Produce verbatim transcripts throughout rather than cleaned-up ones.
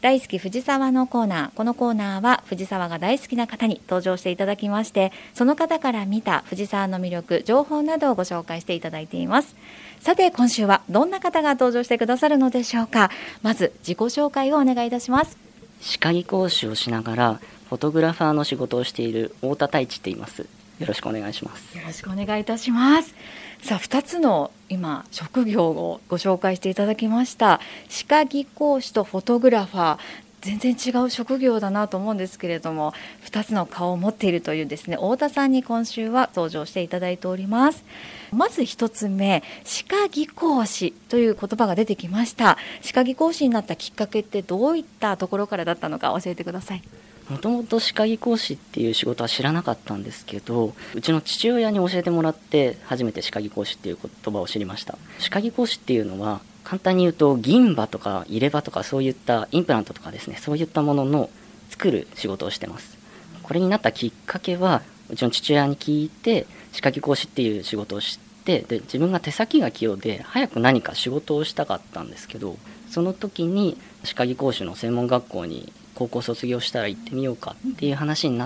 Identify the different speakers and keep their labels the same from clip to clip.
Speaker 1: 大好き藤沢のコーナー。このコーナーは藤沢が大好きな方に登場していただきまして、その方から見た藤沢の魅力、情報などをご紹介していただいています。さて今週はどんな方が登場してくださるのでしょうか。まず自己紹介をお願いいたします。
Speaker 2: 歯科技講師をしながらフォトグラファーの仕事をしている太田太一って言います。よろしくお願いします。
Speaker 1: よろしくお願いいたします。さあふたつの今職業をご紹介していただきました。歯科技講師とフォトグラファー、全然違う職業だなと思うんですけれども、ふたつの顔を持っているというですね、太田さんに今週は登場していただいております。まずひとつめ、歯科技講師という言葉が出てきました。歯科技講師になったきっかけってどういったところからだったのか教えてください。
Speaker 2: もともと歯科技講師っていう仕事は知らなかったんですけど、うちの父親に教えてもらって初めて歯科技講師っていう言葉を知りました。歯科技講師っていうのは簡単に言うと銀歯とか入れ歯とかそういったインプラントとかですね、そういったものの作る仕事をしてます。これになったきっかけはうちの父親に聞いて歯科技講師っていう仕事を知って、で自分が手先が器用で早く何か仕事をしたかったんですけど、その時に歯科技講師の専門学校に高校卒業したら行ってみようかっていう話になって、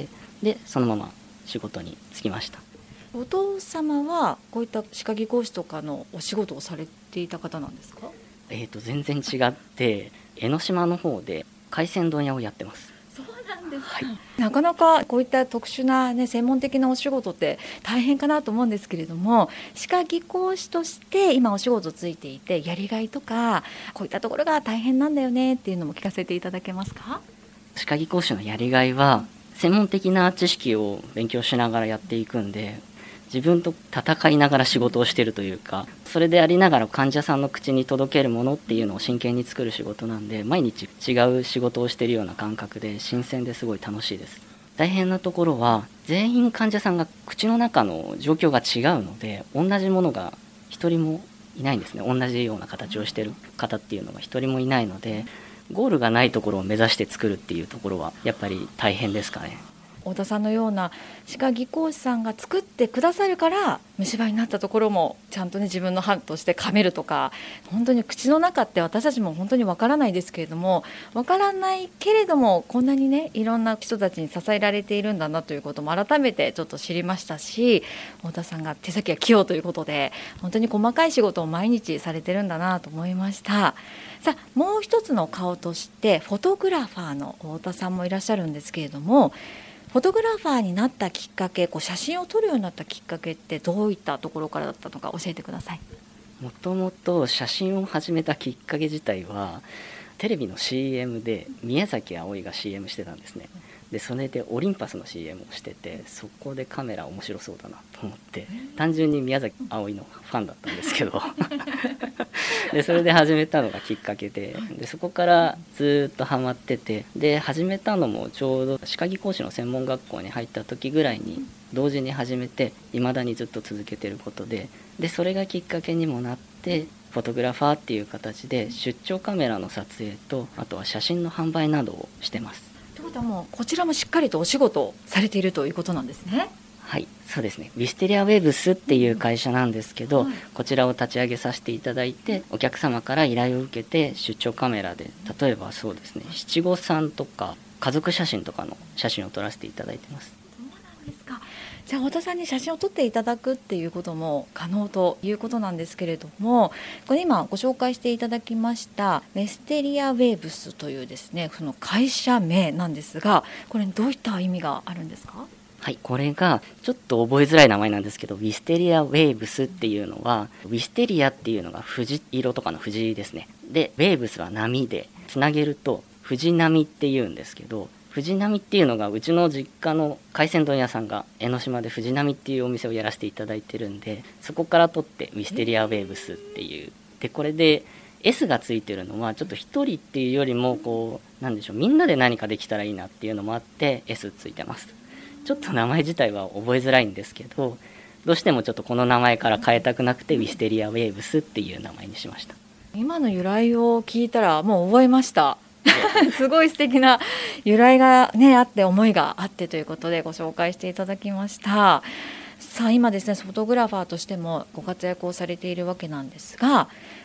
Speaker 2: でそのまま仕事に就きました。
Speaker 1: お父様はこういった歯科技講師とかのお仕事をされていた方なんですか？
Speaker 2: えーと全然違って江ノ島の方で海鮮丼屋をやってます。
Speaker 1: そうなんですか、
Speaker 2: はい、
Speaker 1: なかなかこういった特殊な、ね、専門的なお仕事って大変かなと思うんですけれども、歯科技講師として今お仕事ついていてやりがいとかこういったところが大変なんだよねっていうのも聞かせていただけますか？
Speaker 2: 歯科技講師のやりがいは専門的な知識を勉強しながらやっていくんで、自分と戦いながら仕事をしているというか、それでありながら患者さんの口に届けるものっていうのを真剣に作る仕事なんで、毎日違う仕事をしているような感覚で新鮮ですごい楽しいです。大変なところは全員患者さんが口の中の状況が違うので、同じものが一人もいないんですね。同じような形をしている方っていうのが一人もいないので、ゴールがないところを目指して作るっていうところはやっぱり大変ですかね。
Speaker 1: 太田さんのような歯科技講師さんが作ってくださるから虫歯になったところもちゃんとね自分の歯として噛めるとか、本当に口の中って私たちも本当にわからないですけれども、わからないけれどもこんなにねいろんな人たちに支えられているんだなということも改めてちょっと知りましたし、太田さんが手先が器用ということで本当に細かい仕事を毎日されてるんだなと思いました。さあもう一つの顔としてフォトグラファーの太田さんもいらっしゃるんですけれども、フォトグラファーになったきっかけ、こう写真を撮るようになったきっかけってどういったところからだったのか教えてください。
Speaker 2: もともと写真を始めたきっかけ自体はテレビの シーエム で宮崎あおいが シーエム してたんですね。でそれでオリンパスの シーエム をしてて、そこでカメラ面白そうだなと思って単純に宮崎あおいのファンだったんですけどでそれで始めたのがきっかけで、でそこからずっとハマってて、で始めたのもちょうど歯科技講師の専門学校に入った時ぐらいに同時に始めて、未だにずっと続けてることで、でそれがきっかけにもなってフォトグラファーっていう形で出張カメラの撮影と、あとは写真の販売などをしてます。
Speaker 1: ということはもうこちらもしっかりとお仕事をされているということなんですね。
Speaker 2: はい、そうですね。ウィステリアウェブスっていう会社なんですけど、
Speaker 1: はい、
Speaker 2: こちらを立ち上げさせていただいて、お客様から依頼を受けて出張カメラで、例えばそうですね、七五三とか家族写真とかの写真を撮らせていただいてます。
Speaker 1: そうなんですか。じゃあ太田さんに写真を撮っていただくっていうことも可能ということなんですけれども、これ今ご紹介していただきましたウィステリアウェーブスというですね、その会社名なんですが、これどういった意味があるんですか？
Speaker 2: はい、これがちょっと覚えづらい名前なんですけど、ウィステリアウェーブスっていうのは、ウィステリアっていうのが藤色とかの藤ですね。でウェーブスは波で、つなげると藤波っていうんですけど、藤波っていうのがうちの実家の海鮮丼屋さんが江ノ島で藤波っていうお店をやらせていただいてるんで、そこから取ってウィステリアウェーブスっていう。でこれで S がついてるのはちょっと一人っていうよりもこうなんでしょう、みんなで何かできたらいいなっていうのもあって S ついてます。ちょっと名前自体は覚えづらいんですけど、どうしてもちょっとこの名前から変えたくなくてウィステリアウェーブスっていう名前にしました。
Speaker 1: 今の由来を聞いたらもう覚えましたすごい素敵な由来が、ね、あって思いがあってということでご紹介していただきました。さあ今ですね、フォトグラファーとしてもご活躍をされているわけなんですが、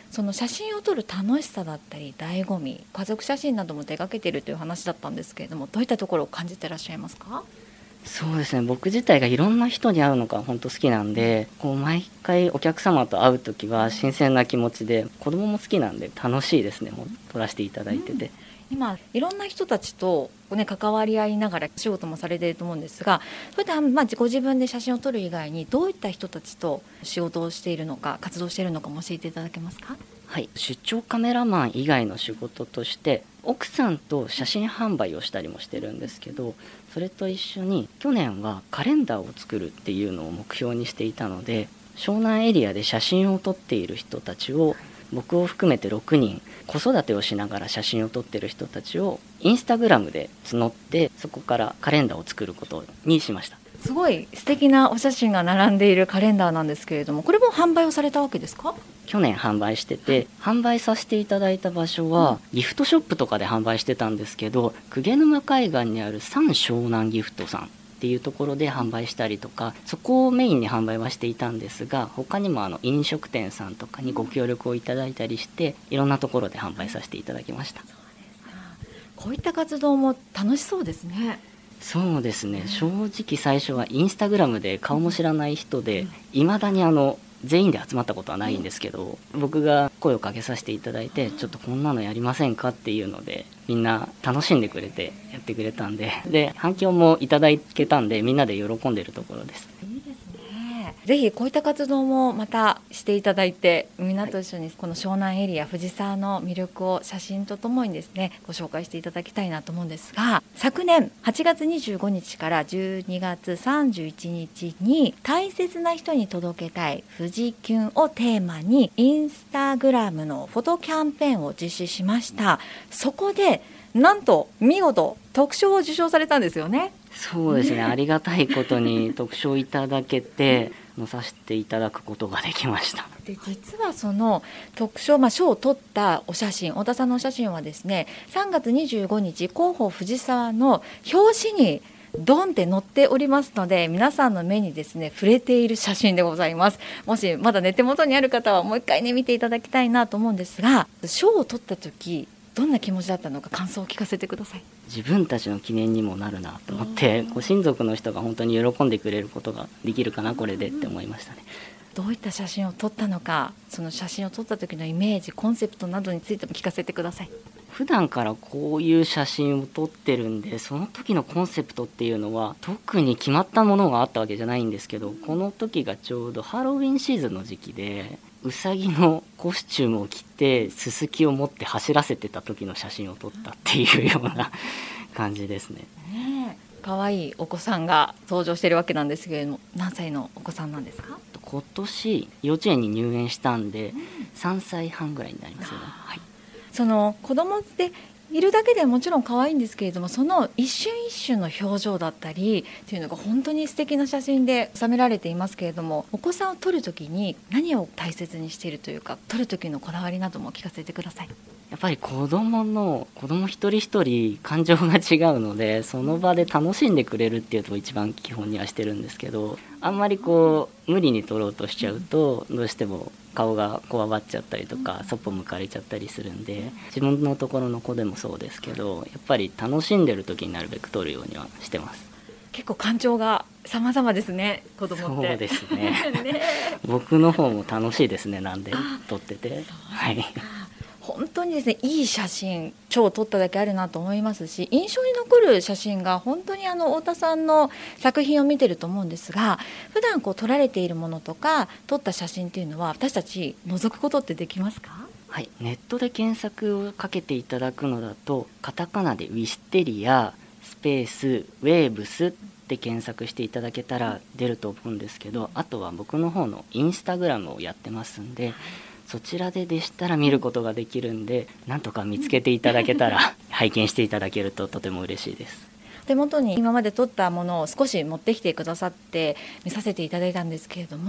Speaker 1: その写真を撮る楽しさだったり醍醐味、家族写真なども手掛けているという話だったんですけれども、どういったところを感じていらっしゃいますか？
Speaker 2: そうですね、僕自体がいろんな人に会うのが本当好きなんで、こう毎回お客様と会うときは新鮮な気持ちで、子供も好きなんで楽しいですね。もう撮らせていただいてて、
Speaker 1: うん、今いろんな人たちと、ね、関わり合いながら仕事もされていると思うんですが、それでまあご自分で写真を撮る以外にどういった人たちと仕事をしているのか、活動しているのかも教えていただけますか？
Speaker 2: はい、出張カメラマン以外の仕事として奥さんと写真販売をしたりもしてるんですけど、それと一緒に去年はカレンダーを作るっていうのを目標にしていたので、湘南エリアで写真を撮っている人たちを、僕を含めてろくにん、子育てをしながら写真を撮っている人たちをインスタグラムで募って、そこからカレンダーを作ることにしました。
Speaker 1: すごい素敵なお写真が並んでいるカレンダーなんですけれども、これも販売をされたわけですか？
Speaker 2: 去年販売してて、販売させていただいた場所はギフトショップとかで販売してたんですけど、鵠沼海岸にある三湘南ギフトさんっていうところで販売したりとか、そこをメインに販売はしていたんですが、他にもあの飲食店さんとかにご協力をいただいたりして、いろんなところで販売させていただきました。
Speaker 1: こういった活動も楽しそうですね。
Speaker 2: そうですね、正直最初はインスタグラムで顔も知らない人で、いまだにあの全員で集まったことはないんですけど、僕が声をかけさせていただいて、ちょっとこんなのやりませんかっていうので、みんな楽しんでくれてやってくれたんで、で反響もいただけたんで、みんなで喜んでるところです。
Speaker 1: いいですね。ぜひこういった活動もまたしていただいて、みんなと一緒にこの湘南エリア、藤沢の魅力を写真とともにですね、ご紹介していただきたいなと思うんですが、昨年はちがつにじゅうごにちからじゅうにがつさんじゅういちにちに大切な人に届けたい富士キュンをテーマにインスタグラムのフォトキャンペーンを実施しました。そこでなんと見事特賞を受賞されたんですよね。
Speaker 2: そうですね、ありがたいことに特賞いただけて載させていただくことができました。
Speaker 1: で実はその特賞、まあ、賞を取ったお写真、太田さんのお写真はですね、さんがつにじゅうごにち広報藤沢の表紙にドンって載っておりますので、皆さんの目にですね触れている写真でございます。もしまだね手元にある方はもう一回ね見ていただきたいなと思うんですが、賞を取った時どんな気持ちだったのか、感想を聞かせてください。
Speaker 2: 自分たちの記念にもなるなと思って、ご親族の人が本当に喜んでくれることができるかなこれでって思いましたね。
Speaker 1: どういった写真を撮ったのか、その写真を撮った時のイメージ、コンセプトなどについても聞かせてください。
Speaker 2: 普段からこういう写真を撮ってるんで、その時のコンセプトっていうのは特に決まったものがあったわけじゃないんですけど、この時がちょうどハロウィンシーズンの時期で、うさぎのコスチュームを着てすすきを持って走らせてた時の写真を撮ったっていうような感じですね。
Speaker 1: ねえ、かわいいお子さんが登場しているわけなんですけれども、何歳のお子さんなんですか？
Speaker 2: 今年幼稚園に入園したんで、さんさいはんぐらいになりますよね。はい、
Speaker 1: その子供っているだけでもちろん可愛いんですけれども、その一瞬一瞬の表情だったりっていうのが本当に素敵な写真で収められていますけれども、お子さんを撮るときに何を大切にしているというか、撮る時のこだわりなども聞かせてください。
Speaker 2: やっぱり子供の子供一人一人感情が違うので、その場で楽しんでくれるっていうと一番基本にはしてるんですけど、あんまりこう無理に撮ろうとしちゃうとどうしても顔がこわばっちゃったりとか、そっぽ向かれちゃったりするんで、自分のところの子でもそうですけど、やっぱり楽しんでる時になるべく撮るようにはしてます。
Speaker 1: 結構感情が様々ですね、子供って。
Speaker 2: そうですね
Speaker 1: ね、
Speaker 2: 僕の方も楽しいですね、なんで撮ってて。はい、
Speaker 1: 本当にですね、いい写真賞を撮っただけあるなと思いますし、印象に残る写真が本当にあの太田さんの作品を見てると思うんですが、普段こう撮られているものとか撮った写真っていうのは私たち覗くことってできますか？
Speaker 2: はい、ネットで検索をかけていただくのだと、カタカナでウィステリアスペースウェーブスって検索していただけたら出ると思うんですけど、あとは僕の方のインスタグラムをやってますんで、そちらででしたら見ることができるんで、なんとか見つけていただけたら拝見していただけるととても嬉しいです。
Speaker 1: 手元に今まで撮ったものを少し持ってきてくださって見させていただいたんですけれども、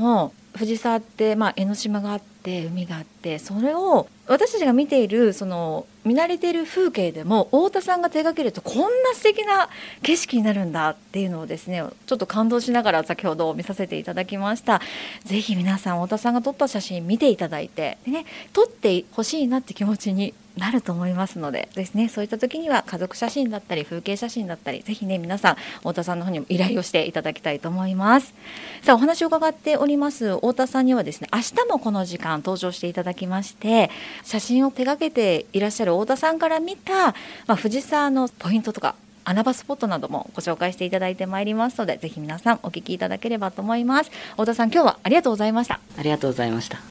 Speaker 1: 藤沢って、まあ、江ノ島があって海があって、それを私たちが見ているその見慣れている風景でも太田さんが手掛けるとこんな素敵な景色になるんだっていうのをですね、ちょっと感動しながら先ほど見させていただきました。ぜひ皆さん太田さんが撮った写真見ていただいて、で、ね、撮ってほしいなって気持ちになると思いますのでですね、そういった時には家族写真だったり風景写真だったり、ぜひね皆さん太田さんの方にも依頼をしていただきたいと思います。さあ、お話を伺っております太田さんにはですね、明日もこの時間登場していただきまして、写真を手掛けていらっしゃる太田さんから見た、まあ、藤沢のポイントとか穴場スポットなどもご紹介していただいてまいりますので、ぜひ皆さんお聞きいただければと思います。太田さん、今日はありがとうございました。
Speaker 2: ありがとうございました。